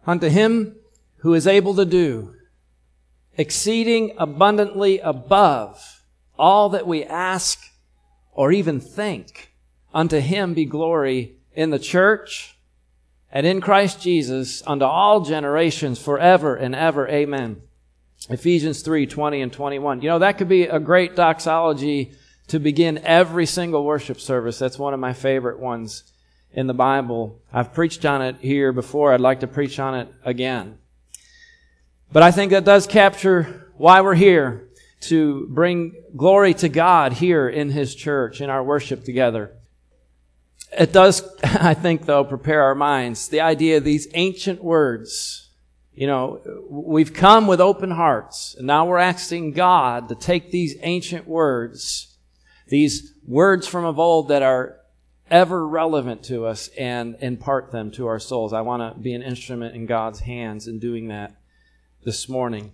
unto Him who is able to do exceeding abundantly above all that we ask or even think. Unto Him be glory in the church and in Christ Jesus unto all generations forever and ever. Amen. Ephesians 3:20 and 21. You know, that could be a great doxology to begin every single worship service. That's one of my favorite ones in the Bible. I've preached on it here before. I'd like to preach on it again. But I think that does capture why we're here, to bring glory to God here in His church, in our worship together. It does, I think, though, prepare our minds. The idea of these ancient words. You know, we've come with open hearts, and now we're asking God to take these ancient words, these words from of old that are ever relevant to us, and impart them to our souls. I want to be an instrument in God's hands in doing that this morning.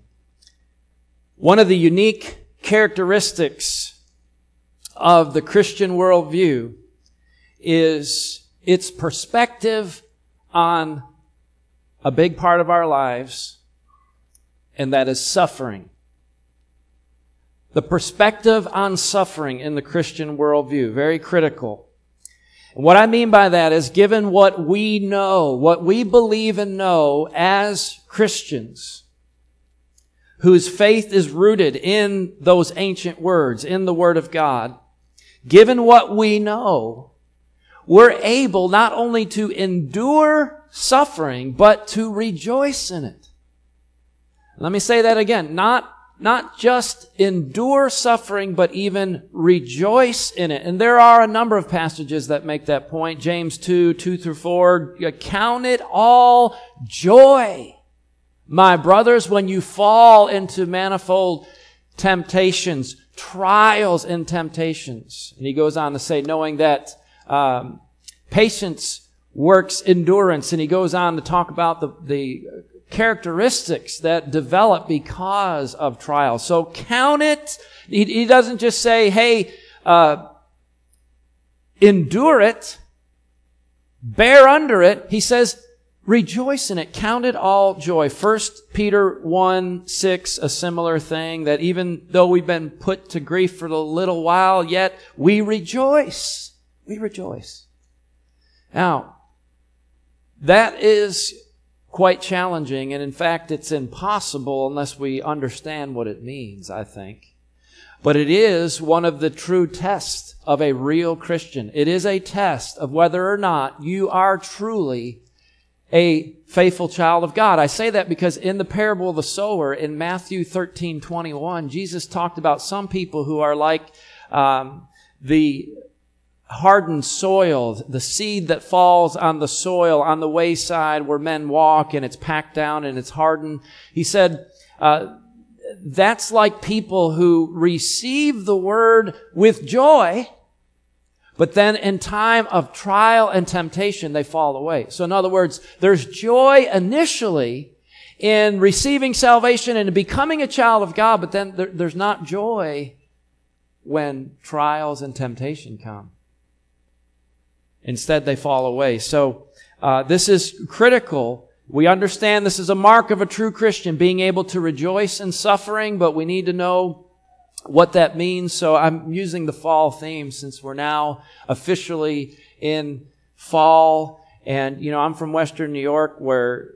One of the unique characteristics of the Christian worldview is its perspective on a big part of our lives, and that is suffering. The perspective on suffering in the Christian worldview, very critical. And what I mean by that is, given what we know, what we believe and know as Christians, whose faith is rooted in those ancient words, in the Word of God, given what we know, we're able not only to endure suffering, but to rejoice in it. Let me say that again. Not just endure suffering, but even rejoice in it. And there are a number of passages that make that point. James 2:2-4. Count it all joy, my brothers, when you fall into manifold temptations, trials and temptations. And he goes on to say, knowing that patience works endurance. And he goes on to talk about the characteristics that develop because of trials. So count it. He doesn't just say, hey, endure it, bear under it. He says, rejoice in it. Count it all joy. 1 Peter 1:6, a similar thing, that even though we've been put to grief for a little while, yet we rejoice. We rejoice. Now, that is quite challenging, and in fact, it's impossible unless we understand what it means, I think. But it is one of the true tests of a real Christian. It is a test of whether or not you are truly a faithful child of God. I say that because in the parable of the sower in Matthew 13:21, Jesus talked about some people who are like the hardened soil, the seed that falls on the soil on the wayside where men walk, and it's packed down and it's hardened. He said, that's like people who receive the word with joy, but then in time of trial and temptation, they fall away. So in other words, there's joy initially in receiving salvation and becoming a child of God, but then there's not joy when trials and temptation come. Instead, they fall away. So this is critical. We understand this is a mark of a true Christian, being able to rejoice in suffering, but we need to know what that means. So I'm using the fall theme since we're now officially in fall. And, you know, I'm from Western New York, where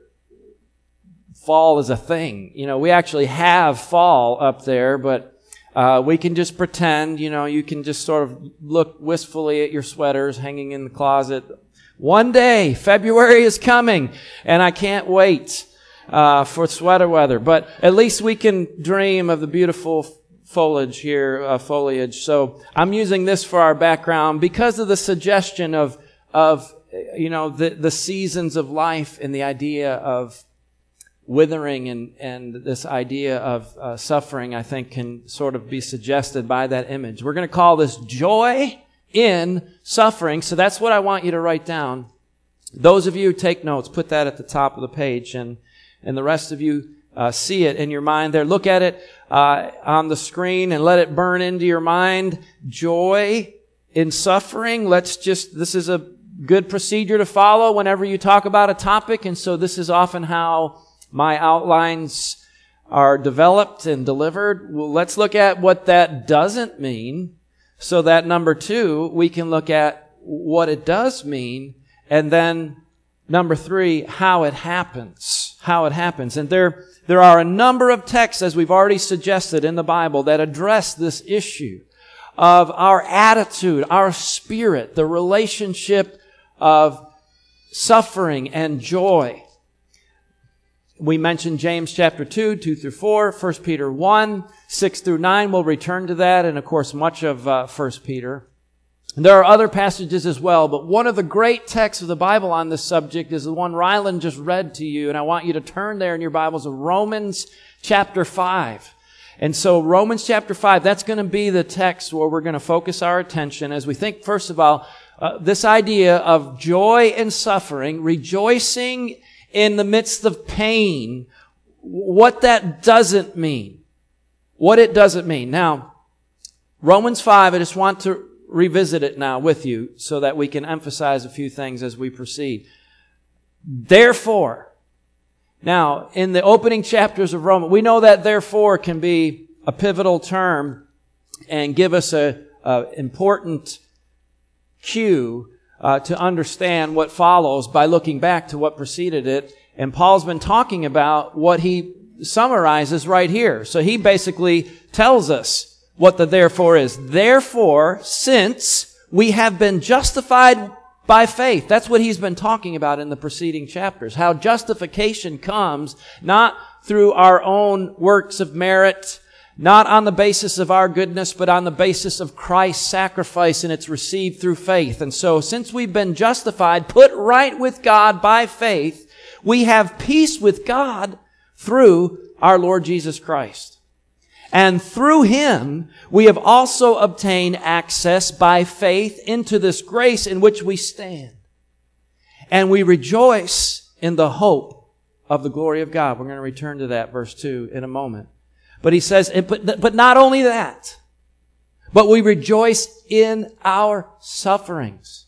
fall is a thing. You know, we actually have fall up there, but we can just pretend, you know, you can just sort of look wistfully at your sweaters hanging in the closet. One day, February is coming, and I can't wait for sweater weather. But at least we can dream of the beautiful foliage here, foliage. So I'm using this for our background because of the suggestion of you know, the seasons of life and the idea of withering and this idea of suffering, I think, can sort of be suggested by that image. We're going to call this joy in suffering. So that's what I want you to write down. Those of you who take notes, put that at the top of the page, and the rest of you see it in your mind there. Look at it on the screen and let it burn into your mind. Joy in suffering. This is a good procedure to follow whenever you talk about a topic, and so this is often how my outlines are developed and delivered. Well, let's look at what that doesn't mean, so that number 2, we can look at what it does mean, and then number 3, how it happens. How it happens. And there are a number of texts, as we've already suggested in the Bible, that address this issue of our attitude, our spirit, the relationship of suffering and joy. We mentioned James chapter 2, 2 through 4, 1 Peter 1, 6 through 9. We'll return to that, and of course much of 1 Peter. And there are other passages as well, but one of the great texts of the Bible on this subject is the one Ryland just read to you, and I want you to turn there in your Bibles of Romans chapter 5. And so Romans chapter 5, that's going to be the text where we're going to focus our attention as we think, first of all, this idea of joy and suffering, rejoicing in the midst of pain, what that doesn't mean. What it doesn't mean. Now, Romans 5, I just want to revisit it now with you so that we can emphasize a few things as we proceed. Therefore, now, in the opening chapters of Romans, we know that therefore can be a pivotal term and give us a important cue to understand what follows by looking back to what preceded it. And Paul's been talking about what he summarizes right here. So he basically tells us what the therefore is. Therefore, since we have been justified by faith. That's what he's been talking about in the preceding chapters. How justification comes not through our own works of merit, not on the basis of our goodness, but on the basis of Christ's sacrifice, and it's received through faith. And so, since we've been justified, put right with God by faith, we have peace with God through our Lord Jesus Christ. And through Him, we have also obtained access by faith into this grace in which we stand. And we rejoice in the hope of the glory of God. We're going to return to that, verse 2, in a moment. But he says, but not only that, but we rejoice in our sufferings.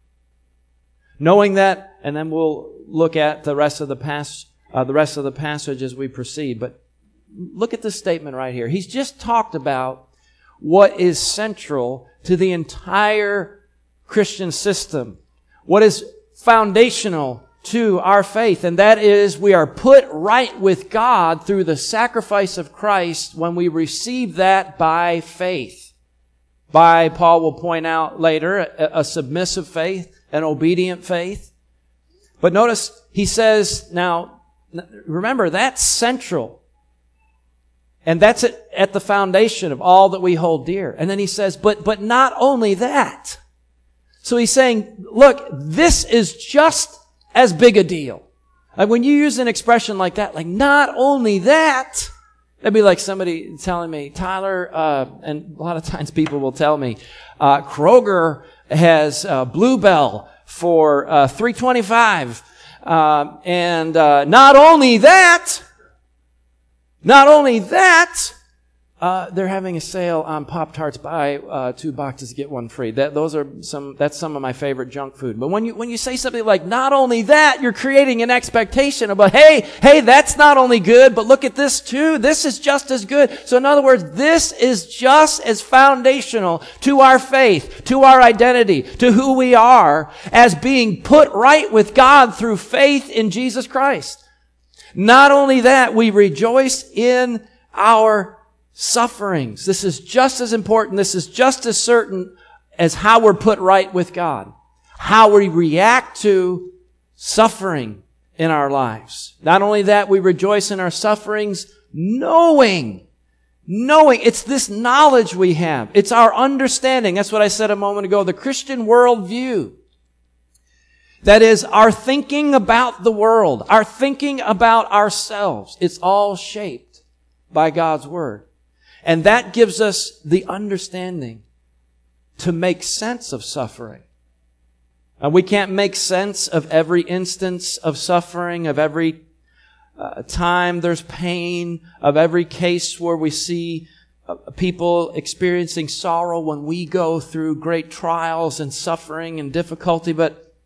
Knowing that, and then we'll look at the rest of the passage as we proceed. But look at this statement right here. He's just talked about what is central to the entire Christian system. What is foundational to our faith. And that is we are put right with God through the sacrifice of Christ when we receive that by faith. By, Paul will point out later, a submissive faith, an obedient faith. But notice he says, now, remember, that's central. And that's at the foundation of all that we hold dear. And then he says, but not only that. So he's saying, look, this is just as big a deal. Like when you use an expression like that, like not only that, that'd be like somebody telling me, Tyler, and a lot of times people will tell me, Kroger has Bluebell for $3.25. And not only that, they're having a sale on Pop-Tarts. Buy 2 boxes, get 1 free. That's some of my favorite junk food. But when you say something like, not only that, you're creating an expectation about, hey, that's not only good, but look at this too. This is just as good. So in other words, this is just as foundational to our faith, to our identity, to who we are, as being put right with God through faith in Jesus Christ. Not only that, we rejoice in our sufferings. This is just as important. This is just as certain as how we're put right with God. How we react to suffering in our lives. Not only that, we rejoice in our sufferings, knowing. It's this knowledge we have. It's our understanding. That's what I said a moment ago. The Christian worldview. That is, our thinking about the world, our thinking about ourselves. It's all shaped by God's Word. And that gives us the understanding to make sense of suffering. And we can't make sense of every instance of suffering, of every time there's pain, of every case where we see people experiencing sorrow when we go through great trials and suffering and difficulty. But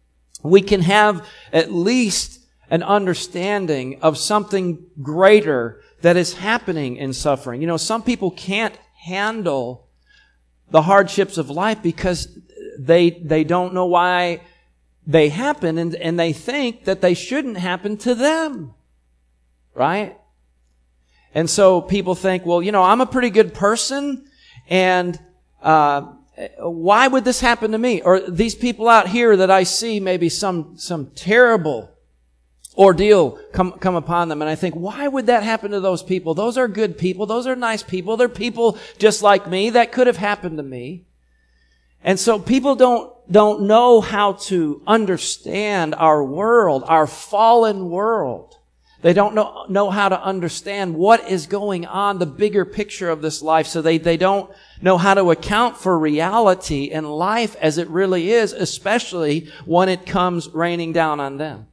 we can have at least an understanding of something greater that is happening in suffering. You know, some people can't handle the hardships of life because they don't know why they happen, and they think that they shouldn't happen to them. Right? And so people think, well, you know, I'm a pretty good person, and why would this happen to me? Or these people out here that I see, maybe some terrible ordeal come upon them, and I think, why would that happen to those people? Those are good people. Those are nice people. They're people just like me. That could have happened to me. And so people don't know how to understand our world, our fallen world. They don't know how to understand what is going on, the bigger picture of this life. So they don't know how to account for reality and life as it really is, especially when it comes raining down on them.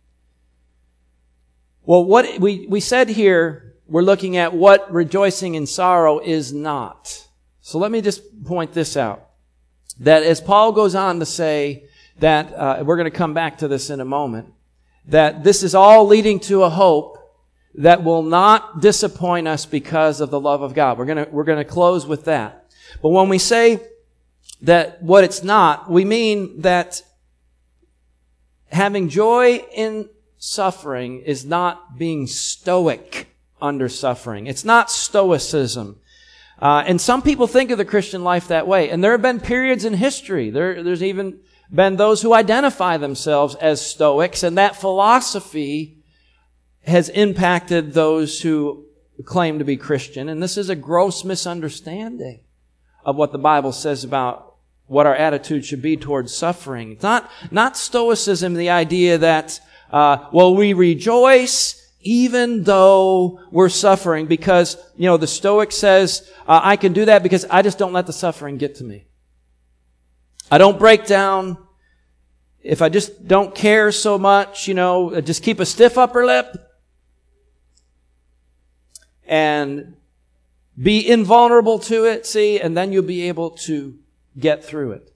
Well, what we said here, we're looking at what rejoicing in sorrow is not. So let me just point this out. That as Paul goes on to say that, we're going to come back to this in a moment, that this is all leading to a hope that will not disappoint us because of the love of God. We're going to close with that. But when we say that what it's not, we mean that having joy in suffering is not being stoic under suffering. It's not stoicism. And some people think of the Christian life that way. And there have been periods in history. There's even been those who identify themselves as Stoics, and that philosophy has impacted those who claim to be Christian. And this is a gross misunderstanding of what the Bible says about what our attitude should be towards suffering. It's not Stoicism, the idea that, we rejoice even though we're suffering, because, you know, the Stoic says, I can do that because I just don't let the suffering get to me. I don't break down. If I just don't care so much, you know, just keep a stiff upper lip and be invulnerable to it, see, and then you'll be able to get through it.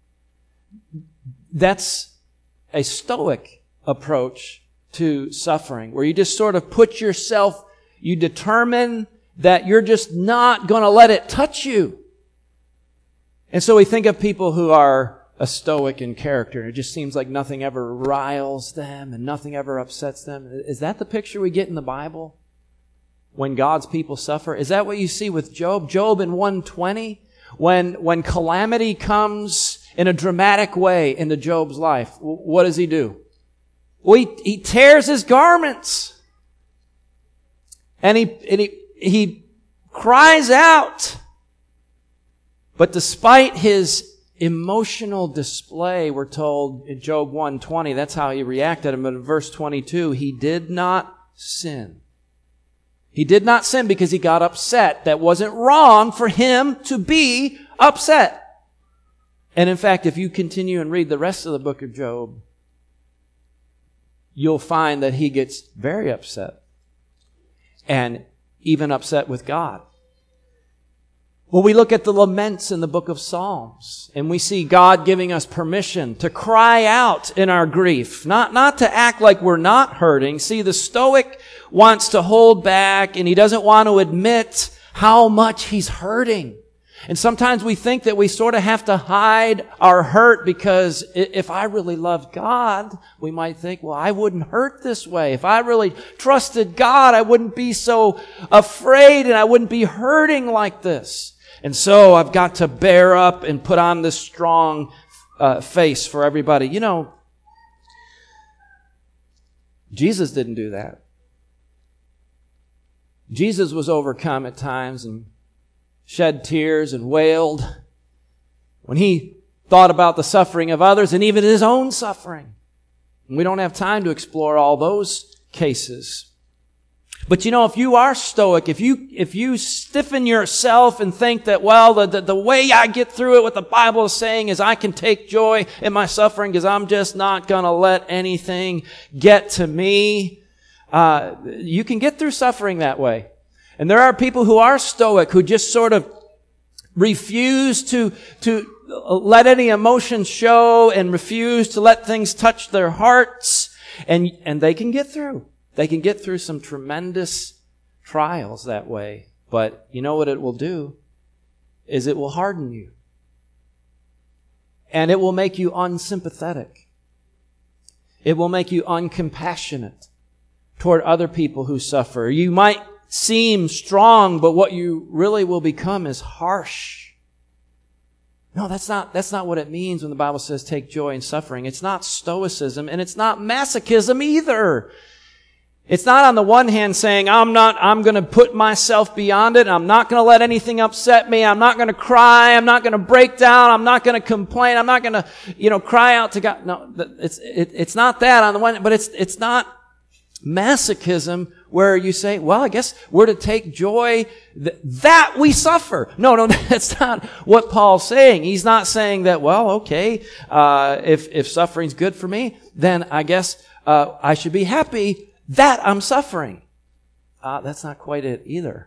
That's a Stoic approach to suffering, where you just sort of put yourself, you determine that you're just not going to let it touch you. And so we think of people who are a Stoic in character. It just seems like nothing ever riles them and nothing ever upsets them. Is that the picture we get in the Bible when God's people suffer? Is that what you see with Job? Job in 120, when calamity comes in a dramatic way into Job's life, what does he do? Well, he tears his garments. And he cries out. But despite his emotional display, we're told in Job 1:20, that's how he reacted. But in verse 22, he did not sin. He did not sin because he got upset. That wasn't wrong for him to be upset. And in fact, if you continue and read the rest of the book of Job, you'll find that he gets very upset, and even upset with God. Well, we look at the laments in the book of Psalms, and we see God giving us permission to cry out in our grief, not to act like we're not hurting. See, the Stoic wants to hold back, and he doesn't want to admit how much he's hurting. And sometimes we think that we sort of have to hide our hurt, because if I really loved God, we might think, well, I wouldn't hurt this way. If I really trusted God, I wouldn't be so afraid and I wouldn't be hurting like this. And so I've got to bear up and put on this strong face for everybody. You know, Jesus didn't do that. Jesus was overcome at times and shed tears and wailed when he thought about the suffering of others and even his own suffering. And we don't have time to explore all those cases. But you know, if you are stoic, if you stiffen yourself and think that, well, the way I get through it, what the Bible is saying is I can take joy in my suffering because I'm just not going to let anything get to me. You can get through suffering that way. And there are people who are stoic, who just sort of refuse to let any emotions show and refuse to let things touch their hearts. And they can get through. They can get through some tremendous trials that way. But you know what it will do? Is it will harden you. And it will make you unsympathetic. It will make you uncompassionate toward other people who suffer. You might seem strong, but what you really will become is harsh. No, that's not what it means when the Bible says take joy in suffering. It's not stoicism, and it's not masochism either. It's not on the one hand saying, I'm going to put myself beyond it. I'm not going to let anything upset me. I'm not going to cry. I'm not going to break down. I'm not going to complain. I'm not going to, cry out to God. No, it's not that on the one, but it's not masochism where you say, well, I guess we're to take joy that we suffer. No, that's not what Paul's saying. He's not saying that, well, okay, if suffering's good for me, then I guess I should be happy that I'm suffering. That's not quite it either.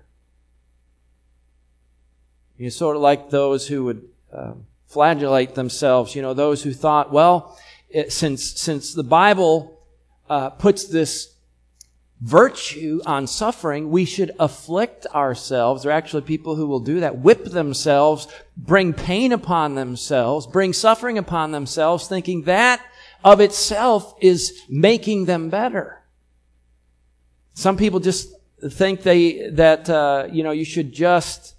You're sort of like those who would flagellate themselves, those who thought, well, since the Bible puts this virtue on suffering, we should afflict ourselves. There are actually people who will do that, whip themselves, bring pain upon themselves, bring suffering upon themselves, thinking that of itself is making them better. Some people just think that you should just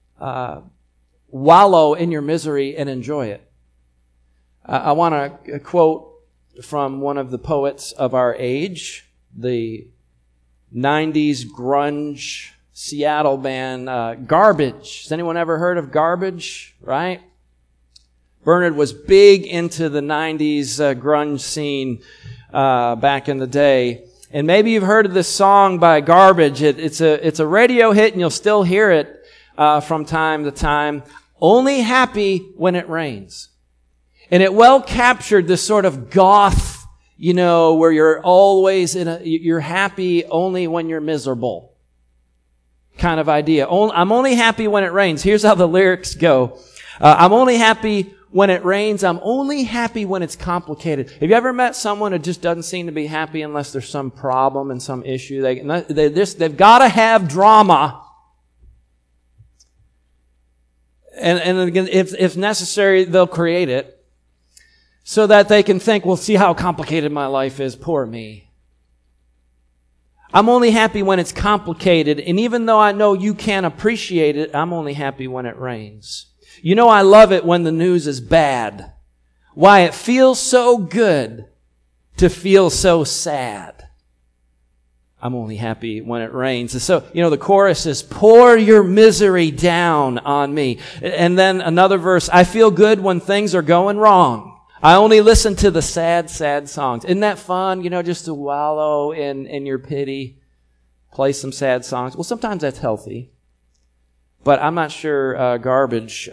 wallow in your misery and enjoy it. I want to quote from one of the poets of our age, the 90s grunge Seattle band, Garbage. Has anyone ever heard of Garbage? Right? Bernard was big into the 90s grunge scene back in the day. And maybe you've heard of this song by Garbage. It's a radio hit, and you'll still hear it from time to time. Only happy when it rains. And it well captured this sort of goth, where you're always you're happy only when you're miserable kind of idea. I'm only happy when it rains. Here's how the lyrics go. I'm only happy when it rains. I'm only happy when it's complicated. Have you ever met someone who just doesn't seem to be happy unless there's some problem and some issue? They've got to have drama. And again, if necessary, they'll create it so that they can think, well, see how complicated my life is. Poor me. I'm only happy when it's complicated. And even though I know you can't appreciate it, I'm only happy when it rains. I love it when the news is bad. Why, it feels so good to feel so sad. I'm only happy when it rains. And so, the chorus is, pour your misery down on me. And then another verse, I feel good when things are going wrong. I only listen to the sad, sad songs. Isn't that fun, just to wallow in your pity, play some sad songs? Well, sometimes that's healthy. But I'm not sure Garbage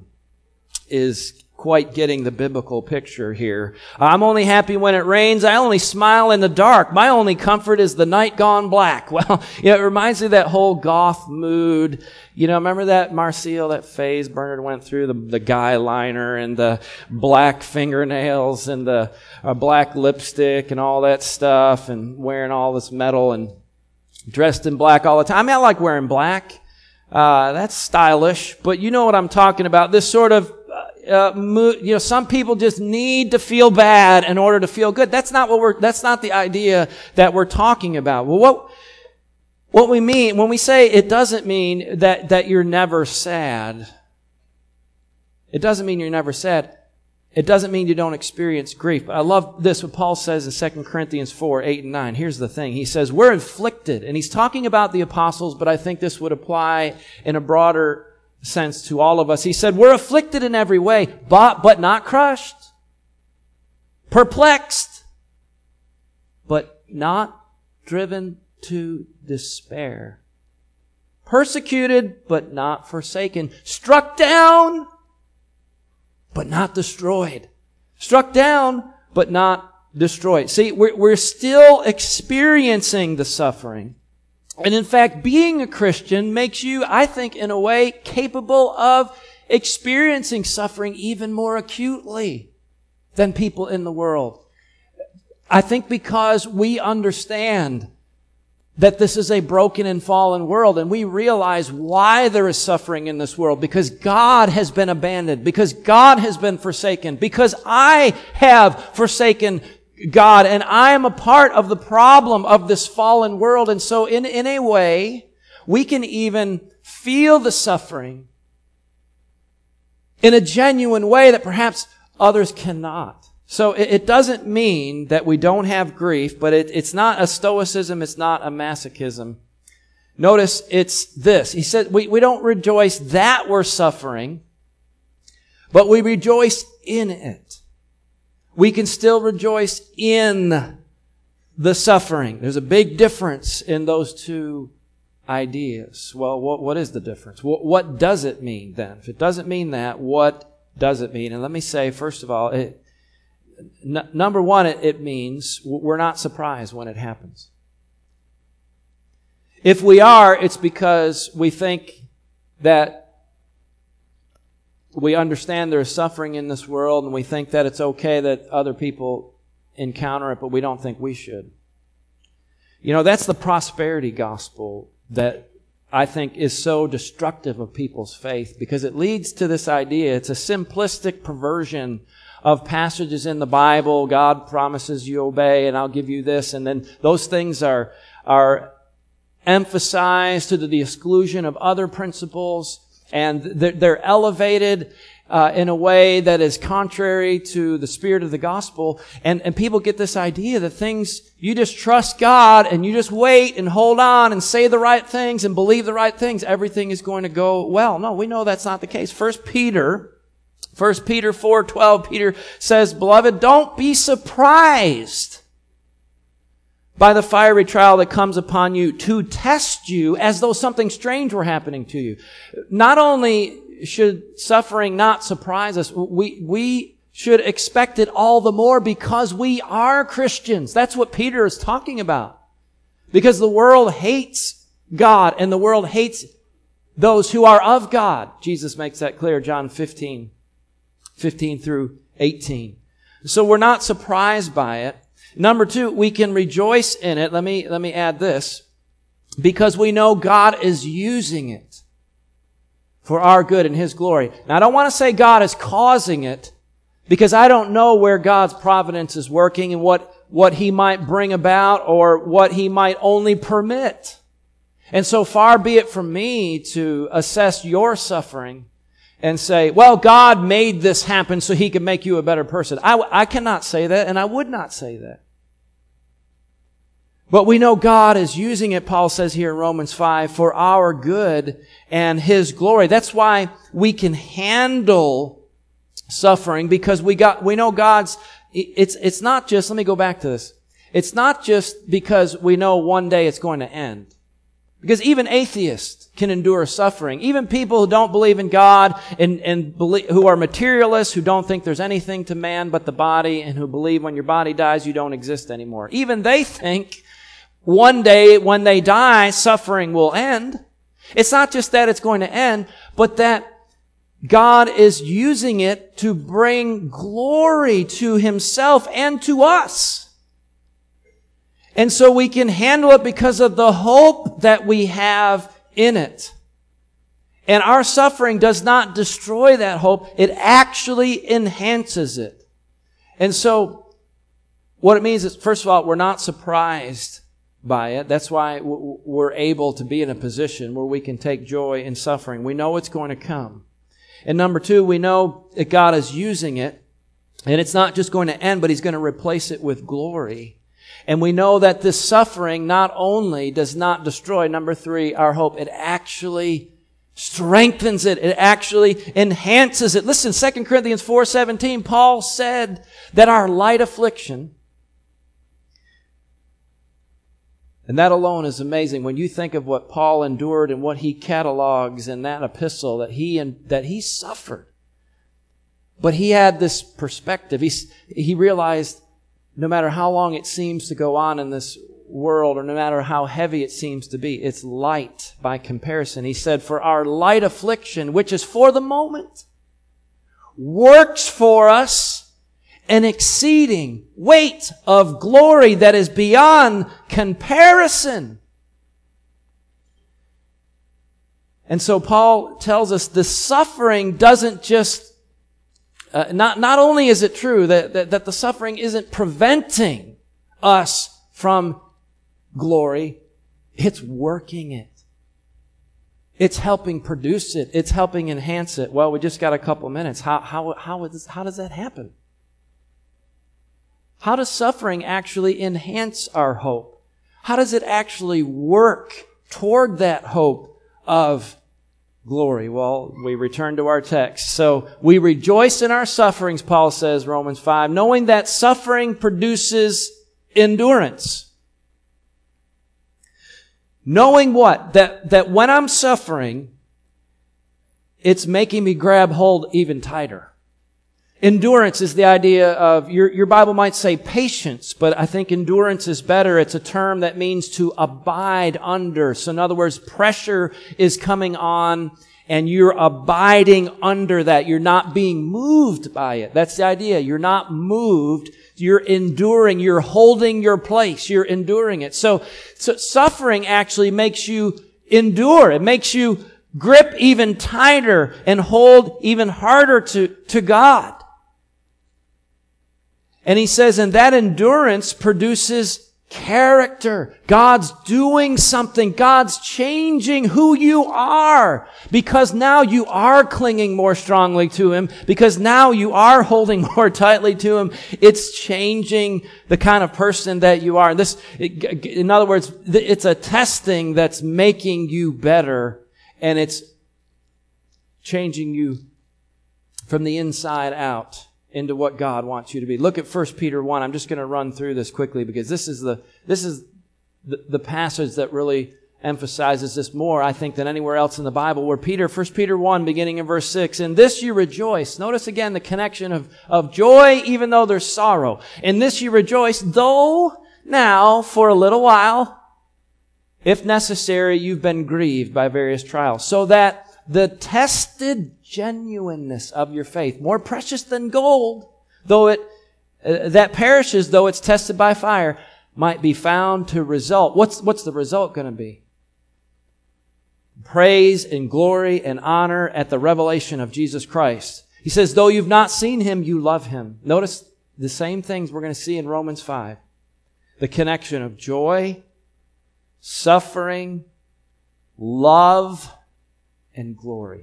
is quite getting the biblical picture here. I'm only happy when it rains. I only smile in the dark. My only comfort is the night gone black. Well, it reminds me of that whole goth mood. Remember that, Marcel, that phase Bernard went through, the guy liner and the black fingernails and the black lipstick and all that stuff, and wearing all this metal and dressed in black all the time. I like wearing black. That's stylish, but you know what I'm talking about. This sort of mood, some people just need to feel bad in order to feel good. That's not the idea that we're talking about. Well, what we mean when we say it doesn't mean that you're never sad. It doesn't mean you're never sad. It doesn't mean you don't experience grief. But I love this, what Paul says in 2 Corinthians 4, 8 and 9. Here's the thing. He says, we're afflicted. And he's talking about the apostles, but I think this would apply in a broader sense to all of us. He said, we're afflicted in every way, but not crushed. Perplexed, but not driven to despair. Persecuted, but not forsaken. Struck down, but not destroyed. Struck down, but not destroyed. See, we're still experiencing the suffering. And in fact, being a Christian makes you, I think, in a way, capable of experiencing suffering even more acutely than people in the world. I think because we understand that this is a broken and fallen world, and we realize why there is suffering in this world, because God has been abandoned, because God has been forsaken, because I have forsaken God, and I am a part of the problem of this fallen world. And so in a way, we can even feel the suffering in a genuine way that perhaps others cannot. So it doesn't mean that we don't have grief, but it's not a stoicism, it's not a masochism. Notice it's this. He said we don't rejoice that we're suffering, but we rejoice in it. We can still rejoice in the suffering. There's a big difference in those two ideas. Well, what is the difference? What does it mean then? If it doesn't mean that, what does it mean? And let me say, first of all, number one, it means we're not surprised when it happens. If we are, it's because we think that we understand there is suffering in this world, and we think that it's okay that other people encounter it, but we don't think we should. You know, that's the prosperity gospel that I think is so destructive of people's faith, because it leads to this idea. It's a simplistic perversion of passages in the Bible. God promises you obey, and I'll give you this. And then those things are emphasized to the exclusion of other principles, and they're elevated in a way that is contrary to the spirit of the gospel. And people get this idea that things, you just trust God and you just wait and hold on and say the right things and believe the right things, everything is going to go well. No, we know that's not the case. 1 Peter 4:12, Peter says, "Beloved, don't be surprised by the fiery trial that comes upon you to test you as though something strange were happening to you." Not only should suffering not surprise us, we should expect it all the more because we are Christians. That's what Peter is talking about. Because the world hates God and the world hates those who are of God. Jesus makes that clear, John 15 through 18. So we're not surprised by it. Number two, we can rejoice in it. Let me add this. Because we know God is using it for our good and His glory. Now, I don't want to say God is causing it, because I don't know where God's providence is working and what He might bring about or what He might only permit. And so far be it from me to assess your suffering and say, well, God made this happen so He could make you a better person. I cannot say that, and I would not say that. But we know God is using it, Paul says here in Romans 5, for our good and His glory. That's why we can handle suffering, because we know God's, it's not just, let me go back to this. It's not just because we know one day it's going to end. Because even atheists can endure suffering. Even people who don't believe in God and who are materialists, who don't think there's anything to man but the body, and who believe when your body dies, you don't exist anymore. Even they think one day when they die, suffering will end. It's not just that it's going to end, but that God is using it to bring glory to Himself and to us. And so we can handle it because of the hope that we have in it. And our suffering does not destroy that hope. It actually enhances it. And so what it means is, first of all, we're not surprised by it. That's why we're able to be in a position where we can take joy in suffering. We know it's going to come. And number two, we know that God is using it, and it's not just going to end, but He's going to replace it with glory. And we know that this suffering not only does not destroy, number three, our hope, it actually strengthens it. It actually enhances it. Listen, 2 Corinthians 4:17, Paul said that our light affliction, and that alone is amazing when you think of what Paul endured and what he catalogs in that epistle, that he suffered. But he had this perspective. He realized no matter how long it seems to go on in this world, or no matter how heavy it seems to be, it's light by comparison. He said, for our light affliction, which is for the moment, works for us an exceeding weight of glory that is beyond comparison. And so Paul tells us the suffering doesn't just, not only is it true that the suffering isn't preventing us from glory, it's working it. It's helping produce it. It's helping enhance it. Well, we just got a couple minutes. How does that happen? How does suffering actually enhance our hope? How does it actually work toward that hope of glory? Well, we return to our text. So we rejoice in our sufferings, Paul says, Romans 5, knowing that suffering produces endurance. Knowing what? That when I'm suffering, it's making me grab hold even tighter. Endurance is the idea of, your Bible might say patience, but I think endurance is better. It's a term that means to abide under. So in other words, pressure is coming on and you're abiding under that. You're not being moved by it. That's the idea. You're not moved. You're enduring. You're holding your place. You're enduring it. So suffering actually makes you endure. It makes you grip even tighter and hold even harder to God. And he says, and that endurance produces character. God's doing something. God's changing who you are. Because now you are clinging more strongly to Him. Because now you are holding more tightly to Him. It's changing the kind of person that you are. In other words, it's a testing that's making you better. And it's changing you from the inside out into what God wants you to be. Look at 1 Peter 1. I'm just going to run through this quickly because this is the passage that really emphasizes this more, I think, than anywhere else in the Bible, where 1 Peter 1, beginning in verse 6, in this you rejoice. Notice again the connection of joy, even though there's sorrow. In this you rejoice, though now, for a little while, if necessary, you've been grieved by various trials, so that the tested genuineness of your faith, more precious than gold, though that perishes, though it's tested by fire, might be found to result. What's the result going to be? Praise and glory and honor at the revelation of Jesus Christ. He says, though you've not seen Him, you love Him. Notice the same things we're going to see in Romans 5. The connection of joy, suffering, love, and glory.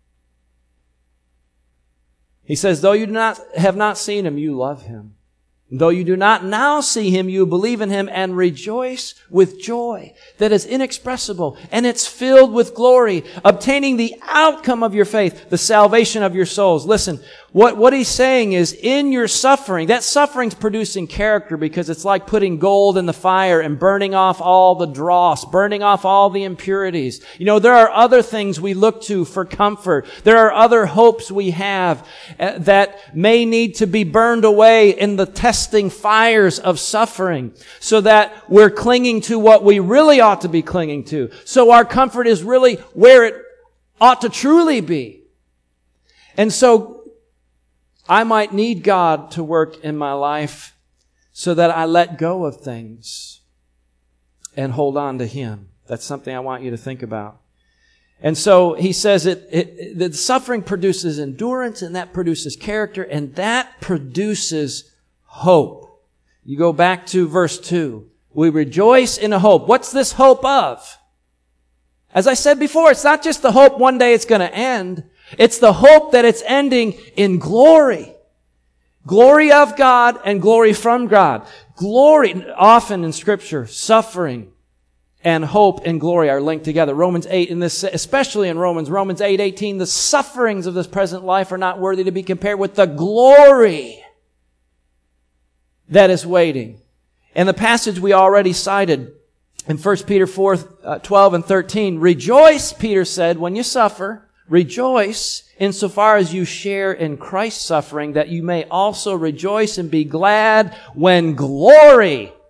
He says, though you have not seen Him, you love Him. Though you do not now see Him, you believe in Him and rejoice with joy that is inexpressible, and it's filled with glory, obtaining the outcome of your faith, the salvation of your souls. Listen, what he's saying is, in your suffering, that suffering's producing character because it's like putting gold in the fire and burning off all the dross, burning off all the impurities. You know, there are other things we look to for comfort. There are other hopes we have that may need to be burned away in the testing fires of suffering, so that we're clinging to what we really ought to be clinging to. So our comfort is really where it ought to truly be. And so I might need God to work in my life so that I let go of things and hold on to Him. That's something I want you to think about. And so he says the suffering produces endurance, and that produces character, and that produces hope. You go back to verse 2. We rejoice in a hope. What's this hope of? As I said before, it's not just the hope one day it's going to end. It's the hope that it's ending in glory. Glory of God and glory from God. Glory, often in Scripture, suffering and hope and glory are linked together. Romans 8, especially in Romans 8:18, the sufferings of this present life are not worthy to be compared with the glory that is waiting. And the passage we already cited in 1 Peter 4:12 and 13, rejoice, Peter said, when you suffer. Rejoice insofar as you share in Christ's suffering, that you may also rejoice and be glad when glory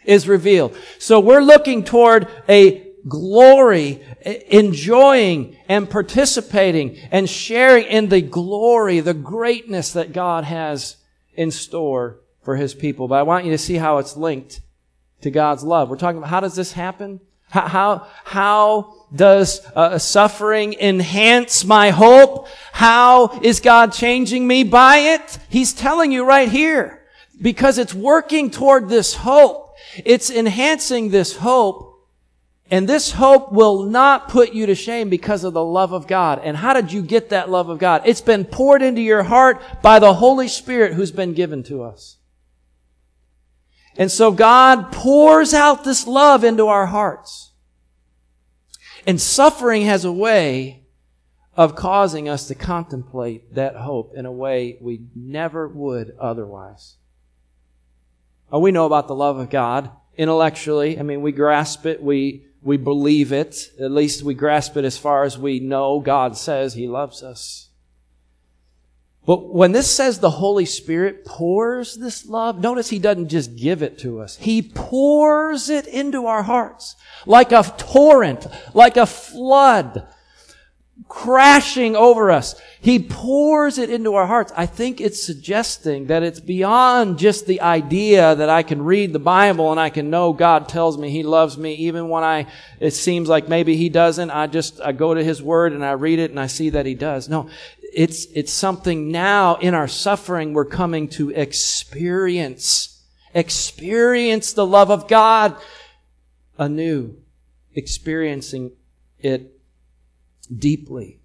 is revealed. So we're looking toward a glory, enjoying and participating and sharing in the glory, the greatness that God has in store for His people. But I want you to see how it's linked to God's love. We're talking about how does this happen? How does suffering enhance my hope? How is God changing me by it? He's telling you right here. Because it's working toward this hope. It's enhancing this hope. And this hope will not put you to shame because of the love of God. And how did you get that love of God? It's been poured into your heart by the Holy Spirit who's been given to us. And so God pours out this love into our hearts. And suffering has a way of causing us to contemplate that hope in a way we never would otherwise. Oh, we know about the love of God intellectually. I mean, we grasp it. We believe it. At least we grasp it as far as we know God says He loves us. But when this says the Holy Spirit pours this love, notice He doesn't just give it to us. He pours it into our hearts like a torrent, like a flood crashing over us. He pours it into our hearts. I think it's suggesting that it's beyond just the idea that I can read the Bible and I can know God tells me He loves me even when it seems like maybe He doesn't. I go to His Word and I read it and I see that He does. No, it's something now in our suffering we're coming to experience the love of God anew, experiencing it deeply.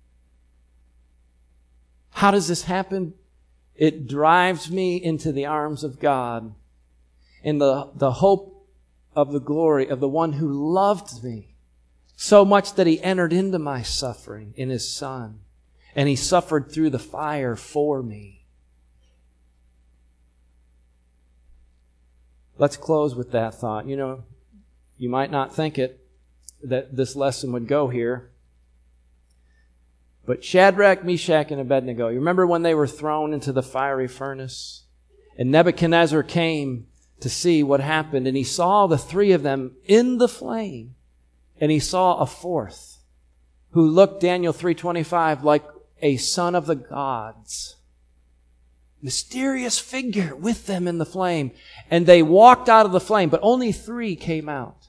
How does this happen? It drives me into the arms of God in the hope of the glory of the one who loved me so much that He entered into my suffering in His Son. And He suffered through the fire for me. Let's close with that thought. You know, you might not think that this lesson would go here. But Shadrach, Meshach, and Abednego, you remember when they were thrown into the fiery furnace? And Nebuchadnezzar came to see what happened, and he saw the three of them in the flame. And he saw a fourth who looked, Daniel 3:25, like a son of the gods. Mysterious figure with them in the flame. And they walked out of the flame, but only 3 came out.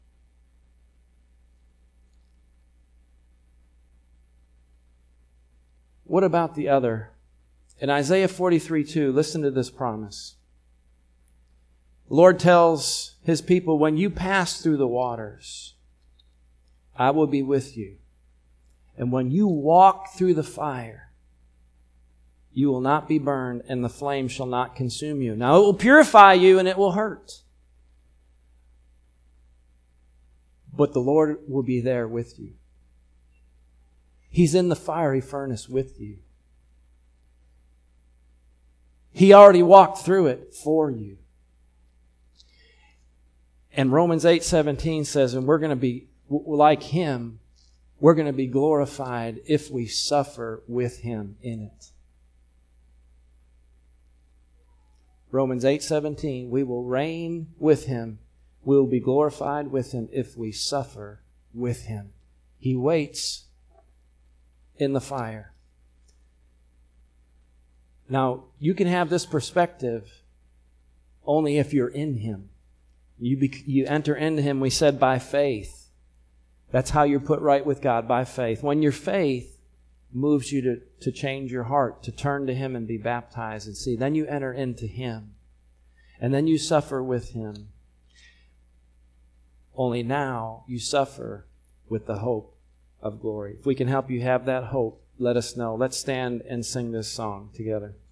What about the other? In Isaiah 43:2, listen to this promise. The Lord tells His people, when you pass through the waters, I will be with you. And when you walk through the fire, you will not be burned, and the flame shall not consume you. Now it will purify you and it will hurt. But the Lord will be there with you. He's in the fiery furnace with you. He already walked through it for you. And Romans 8:17 says, and we're going to be like Him, we're going to be glorified if we suffer with Him in it. Romans 8:17, we will reign with Him. We will be glorified with Him if we suffer with Him. He waits in the fire. Now, you can have this perspective only if you're in Him. You enter into Him, we said, by faith. That's how you're put right with God, by faith. When your faith moves you to change your heart, to turn to Him and be baptized and see, then you enter into Him. And then you suffer with Him. Only now you suffer with the hope of glory. If we can help you have that hope, let us know. Let's stand and sing this song together.